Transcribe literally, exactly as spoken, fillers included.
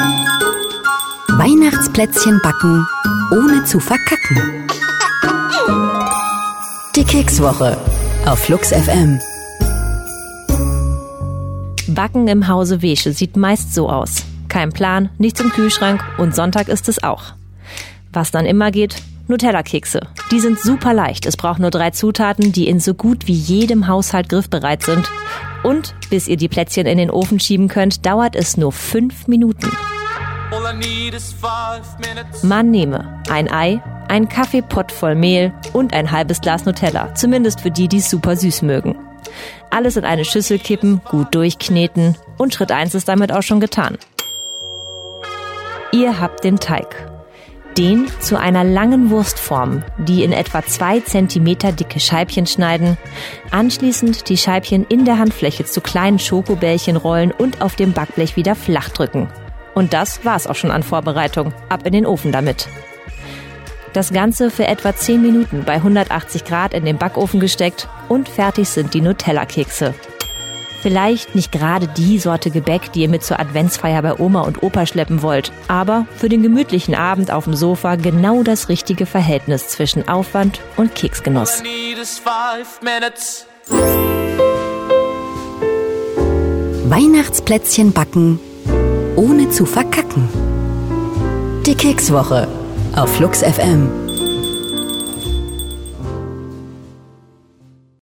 Weihnachtsplätzchen backen, ohne zu verkacken. Die Kekswoche auf Flux F M. Backen im Hause Wesche sieht meist so aus. Kein Plan, nichts im Kühlschrank und Sonntag ist es auch. Was dann immer geht? Nutella-Kekse. Die sind super leicht. Es braucht nur drei Zutaten, die in so gut wie jedem Haushalt griffbereit sind. Und bis ihr die Plätzchen in den Ofen schieben könnt, dauert es nur fünf Minuten. Man nehme ein Ei, ein Kaffeepott voll Mehl und ein halbes Glas Nutella. Zumindest für die, die es super süß mögen. Alles in eine Schüssel kippen, gut durchkneten und Schritt eins ist damit auch schon getan. Ihr habt den Teig. Den zu einer langen Wurst formen, die in etwa zwei Zentimeter dicke Scheibchen schneiden, anschließend die Scheibchen in der Handfläche zu kleinen Schokobällchen rollen und auf dem Backblech wieder flach drücken. Und das war's auch schon an Vorbereitung. Ab in den Ofen damit. Das Ganze für etwa zehn Minuten bei hundertachtzig Grad in den Backofen gesteckt und fertig sind die Nutella-Kekse. Vielleicht nicht gerade die Sorte Gebäck, die ihr mit zur Adventsfeier bei Oma und Opa schleppen wollt, aber für den gemütlichen Abend auf dem Sofa genau das richtige Verhältnis zwischen Aufwand und Keksgenuss. Weihnachtsplätzchen backen, ohne zu verkacken. Die Kekswoche auf Flux F M.